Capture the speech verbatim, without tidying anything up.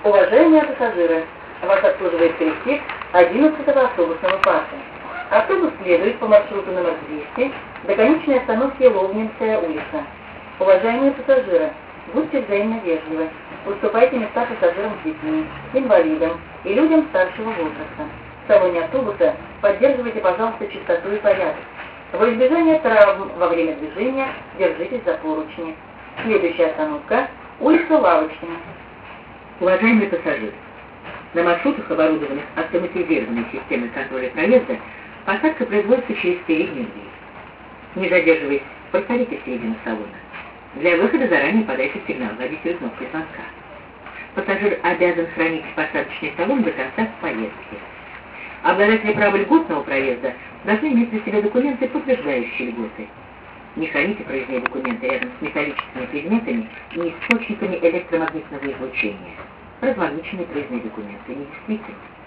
Уважаемые пассажиры, вас обслуживает коллектив одиннадцатого автобусного парка. Автобус следует по маршруту номер двести до конечной остановки Ловнинская улица. Уважаемые пассажиры, будьте взаимно вежливы. Уступайте места пассажирам с детьми, инвалидам и людям старшего возраста. В салоне автобуса поддерживайте, пожалуйста, чистоту и порядок. Во избежание травм во время движения держитесь за поручни. Следующая остановка – улица Лавочкина. Уважаемые пассажиры, на маршрутах, оборудованных автоматизированной системой контроля проезда, посадка производится через переднюю дверь. Не задерживаясь, проходите в середину салона. Для выхода заранее подайте сигнал водителю кнопкой звонка. Пассажир обязан хранить посадочный талон до конца поездки. Обладатели права льготного проезда должны иметь при себе документы, подтверждающие льготы. Не храните проездные документы рядом с металлическими предметами и источниками электромагнитного излучения. Разлогиченные проездные документы недействительны.